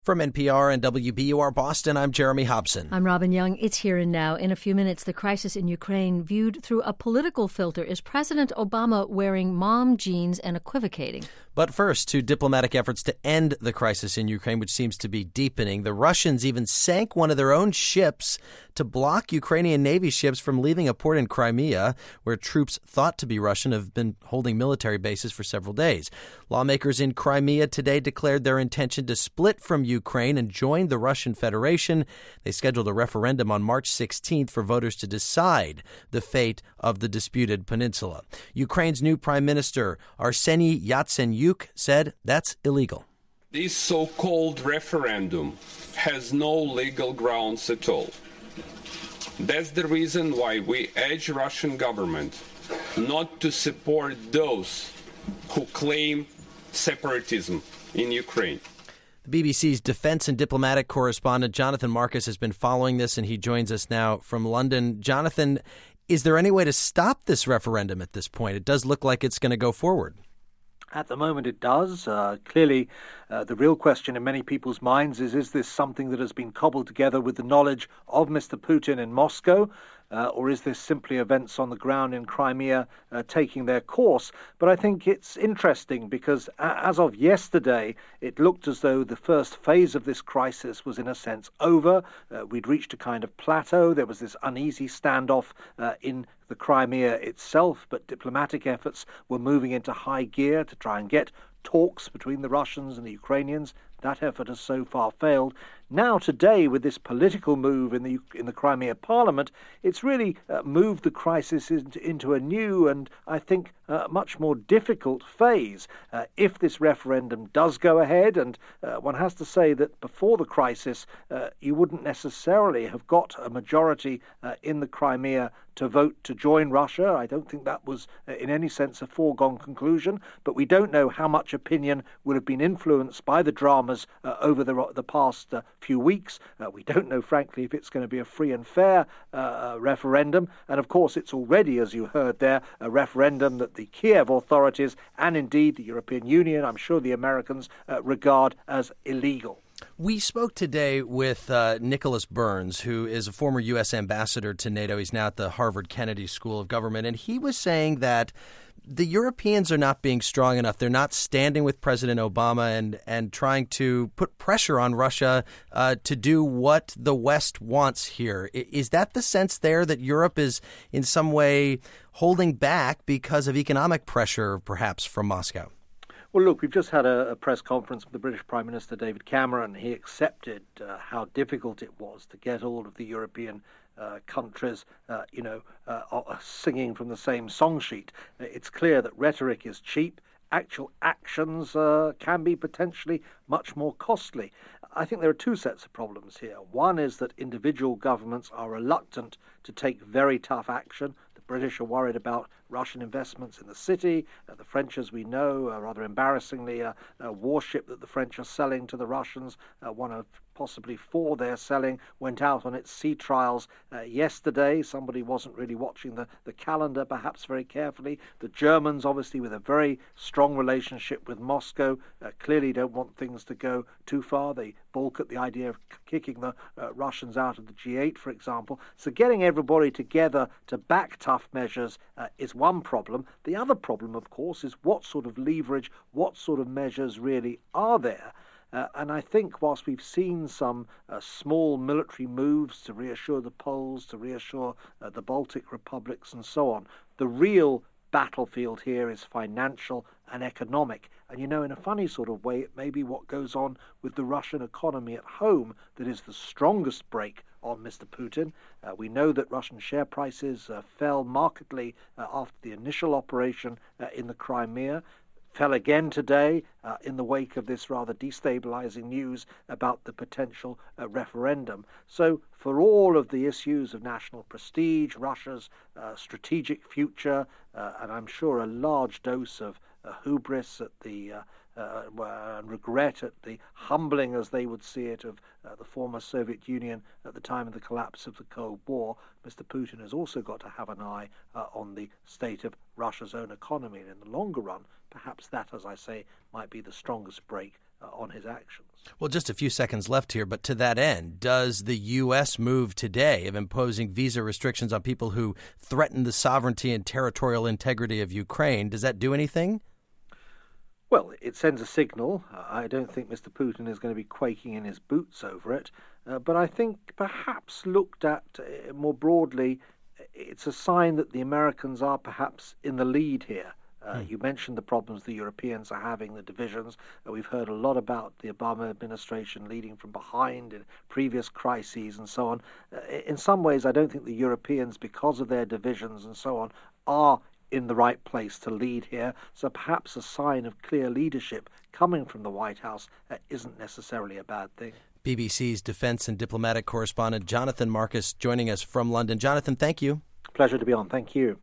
From NPR and WBUR Boston, I'm Jeremy Hobson. I'm Robin Young. It's Here and Now. In a few minutes, the crisis in Ukraine viewed through a political filter. Is President Obama wearing mom jeans and equivocating? But first, to diplomatic efforts to end the crisis in Ukraine, which seems to be deepening. The Russians even sank one of their own ships to block Ukrainian Navy ships from leaving a port in Crimea, where troops thought to be Russian have been holding military bases for several days. Lawmakers in Crimea today declared their intention to split from Ukraine and join the Russian Federation. They scheduled a referendum on March 16th for voters to decide the fate of the disputed peninsula. Ukraine's new prime minister, Arseniy Yatsenyuk, said that's illegal. This so-called referendum has no legal grounds at all. That's the reason why we urge Russian government not to support those who claim separatism in Ukraine. The BBC's defense and diplomatic correspondent Jonathan Marcus has been following this, and he joins us now from London. Jonathan, is there any way to stop this referendum at this point? It does look like it's going to go forward. At the moment it does. Clearly, the real question in many people's minds is this something that has been cobbled together with the knowledge of Mr. Putin in Moscow? Or is this simply events on the ground in Crimea taking their course? But I think it's interesting because as of yesterday, it looked as though the first phase of this crisis was in a sense over. We'd reached a kind of plateau. There was this uneasy standoff in the Crimea itself, but diplomatic efforts were moving into high gear to try and get talks between the Russians and the Ukrainians. That effort has so far failed. Now today, with this political move in the Crimea Parliament, it's really moved the crisis into a new and, I think, much more difficult phase. If this referendum does go ahead, and one has to say that before the crisis, you wouldn't necessarily have got a majority in the Crimea to vote to join Russia. I don't think that was in any sense a foregone conclusion, but we don't know how much opinion would have been influenced by the dramas over the past few weeks. We don't know, frankly, if it's going to be a free and fair referendum. And of course, it's already, as you heard there, a referendum that the Kiev authorities and indeed the European Union, I'm sure the Americans, regard as illegal. We spoke today with Nicholas Burns, who is a former U.S. ambassador to NATO. He's now at the Harvard Kennedy School of Government, and he was saying that the Europeans are not being strong enough. They're not standing with President Obama and trying to put pressure on Russia to do what the West wants here. Is that the sense there, that Europe is in some way holding back because of economic pressure, perhaps, from Moscow? Well, look, we've just had a press conference with the British Prime Minister David Cameron. He accepted how difficult it was to get all of the European countries, singing from the same song sheet. It's clear that rhetoric is cheap. Actual actions can be potentially much more costly. I think there are two sets of problems here. One is that individual governments are reluctant to take very tough action. The British are worried about Russian investments in the city. The French, as we know, rather embarrassingly, a warship that the French are selling to the Russians, one of possibly four they're selling, went out on its sea trials yesterday. Somebody wasn't really watching the calendar, perhaps very carefully. The Germans, obviously, with a very strong relationship with Moscow, clearly don't want things to go too far. They balk at the idea of kicking the Russians out of the G8, for example. So getting everybody together to back tough measures is one problem. The other problem, of course, is what sort of leverage, what sort of measures really are there? And I think whilst we've seen some small military moves to reassure the Poles, to reassure the Baltic republics and so on, the real battlefield here is financial and economic. And, you know, in a funny sort of way, it may be what goes on with the Russian economy at home that is the strongest brake on Mr. Putin. We know that Russian share prices fell markedly after the initial operation in the Crimea, fell again today in the wake of this rather destabilizing news about the potential referendum. So for all of the issues of national prestige, Russia's strategic future, and I'm sure a large dose of hubris at the and regret at the humbling, as they would see it, of the former Soviet Union at the time of the collapse of the Cold War, Mr. Putin has also got to have an eye on the state of Russia's own economy. And in the longer run, perhaps that, as I say, might be the strongest brake on his actions. Well, just a few seconds left here, but to that end, does the U.S. move today of imposing visa restrictions on people who threaten the sovereignty and territorial integrity of Ukraine, does that do anything? Well, it sends a signal. I don't think Mr. Putin is going to be quaking in his boots over it, but I think perhaps looked at more broadly, it's a sign that the Americans are perhaps in the lead here. You mentioned the problems the Europeans are having, the divisions. We've heard a lot about the Obama administration leading from behind in previous crises and so on. In some ways, I don't think the Europeans, because of their divisions and so on, are in the right place to lead here. So perhaps a sign of clear leadership coming from the White House isn't necessarily a bad thing. BBC's defense and diplomatic correspondent Jonathan Marcus joining us from London. Jonathan, thank you. Pleasure to be on. Thank you.